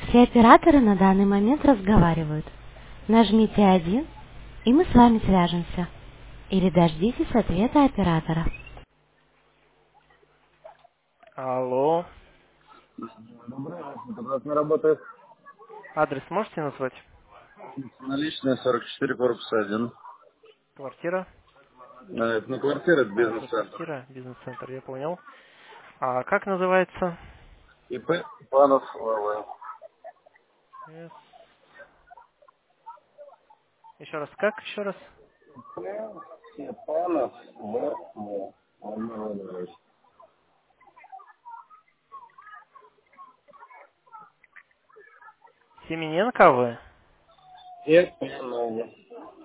Все операторы на данный момент разговаривают. Нажмите 1, и мы с вами свяжемся. Или дождитесь ответа оператора. Алло. Доброе утро. Обратно работает. Адрес можете назвать? Наличная 44, корпус 1. Квартира? Это не квартира, это А, это бизнес-центр. квартира, бизнес-центр, я понял. А как называется? ИП Панов ВВ. С. Еще раз, как? Еще раз? Степанов ВВ. Владимир Владимирович. Семененко вы? Степанов.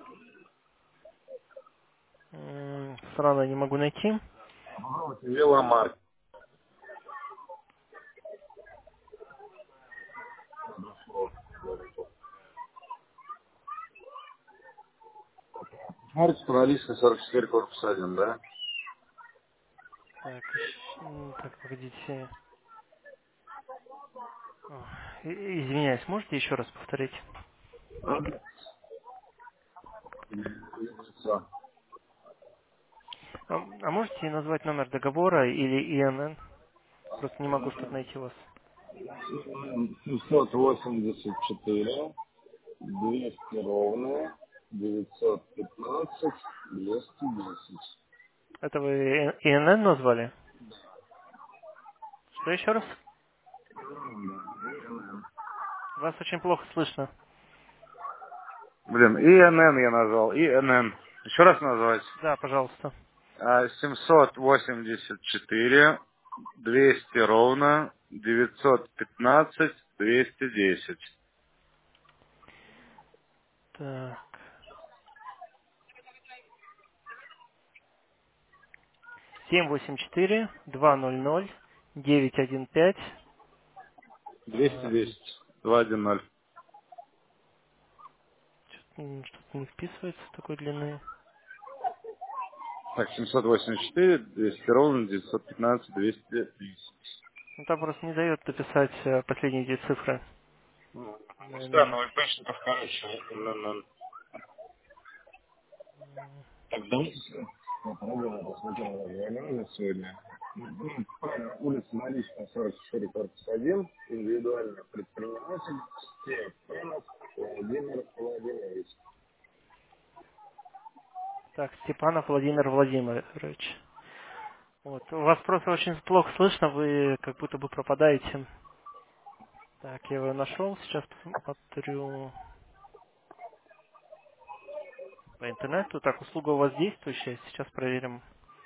Сразу не могу найти. Веломарк. Смотрите, наличная 44, корпус 1, да? Так, так, погодите. Ох, извиняюсь, можете еще раз повторить? Все. А можете назвать номер договора или ИНН? Просто не могу что-то найти вас. 784, 200 ровно, 915, 210. Это вы ИНН назвали? Что еще раз? Вас очень плохо слышно. Блин, ИНН я назвал, ИНН. Еще раз назвать. Да, пожалуйста. 784, 200 ровно, 915, 210. Так. 784-200-915. 210, 210. Что-то не вписывается такой длины. Так, 784, 200 ровно, 915, 210. Ну, там просто не дает дописать последние две цифры. Странно, Наверное, вы точно короче. ИНН. Так, давайте попробуем посмотрим возможно сегодня. Улица Наличная, 44, корпус 1, индивидуальный предприниматель, Степанов Владимир Владимирович. так, Степанов Владимир Владимирович. Вот. У вас просто очень плохо слышно, вы как будто бы пропадаете. Так, я его нашел, сейчас посмотрю по интернету. Так, услуга у вас действующая, сейчас проверим.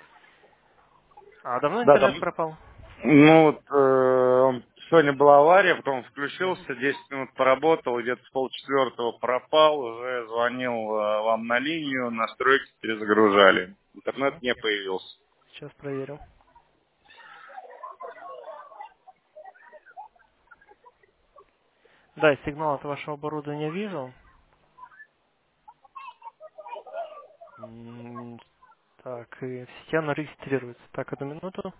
А давно Да, интернет там, пропал? ну вот, сегодня была авария, потом Мгм. включился, 10 минут поработал, где-то с полчетвертого пропал, уже звонил вам на линию, настройки перезагружали. Интернет не появился. Сейчас проверю. Да, сигнал от вашего оборудования вижу. М, Так, и в сети оно регистрируется. Так, одну минуту.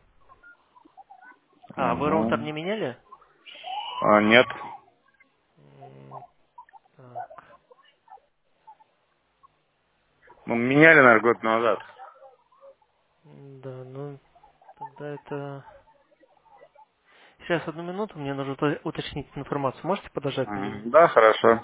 А, вы роутер Ага. не меняли? Нет. М, Так, Ну, меняли, наверное, год назад. да, ну, тогда это... Сейчас, одну минуту, мне нужно уточнить информацию. Можете подождать на линии? Да, хорошо.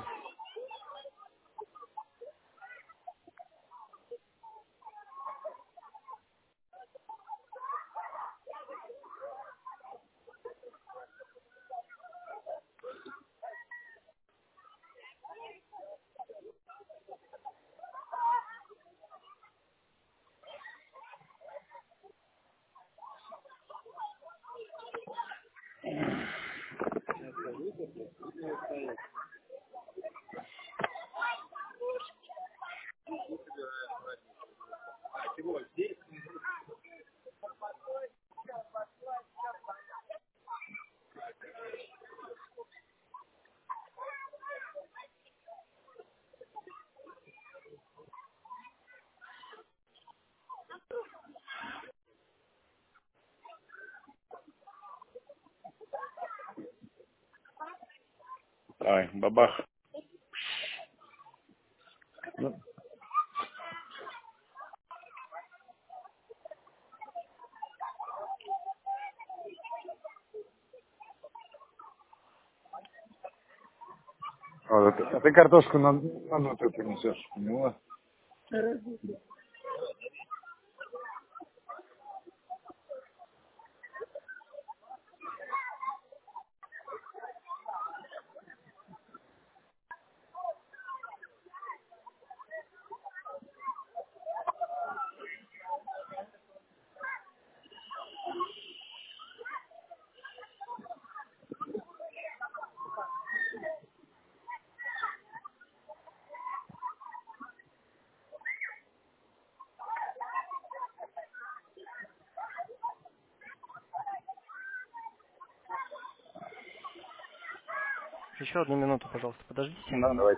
Ай, бабах. Ну, вот, а ты картошку на нуту принесешь, поняла? Еще одну минуту, пожалуйста, подождите. Да, давайте.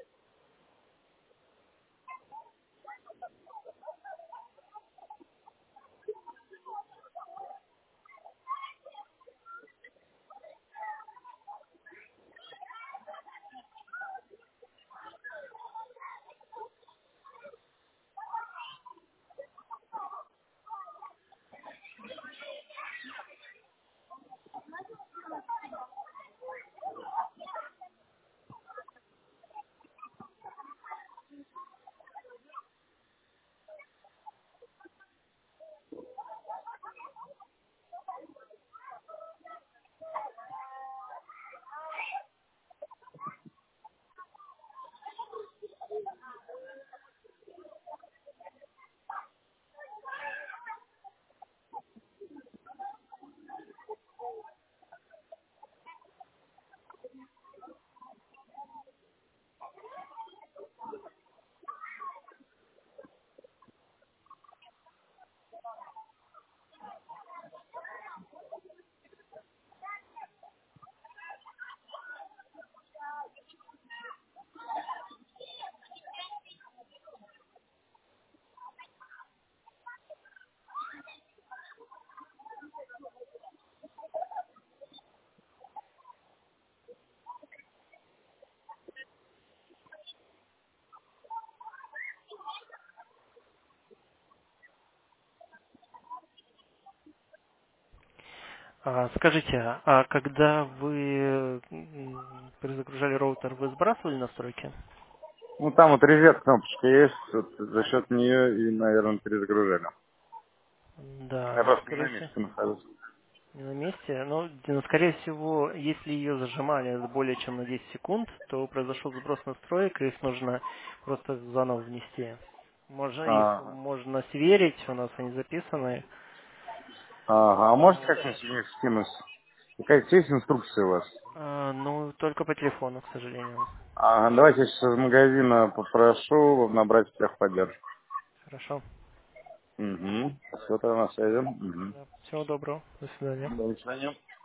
Скажите, а когда вы перезагружали роутер, вы сбрасывали настройки? Ну, там вот резет кнопочка есть, вот за счет нее и, наверное, перезагружали. Я Да, просто не скорее на всего, месте нахожусь. не на месте. Но, скорее всего, если ее зажимали более чем на 10 секунд, то произошел сброс настроек, и их нужно просто заново внести. Можно их Ага. можно сверить, у нас они записаны. Ага, а можете Вот. как-нибудь мне скинуть? Какая-то есть инструкция у вас? Ну, только по телефону, к сожалению. Ага, давайте я сейчас из магазина попрошу набрать техподдержку. Хорошо. Угу. Все, тогда на связи. Угу. Да. Всего доброго. До свидания. До свидания.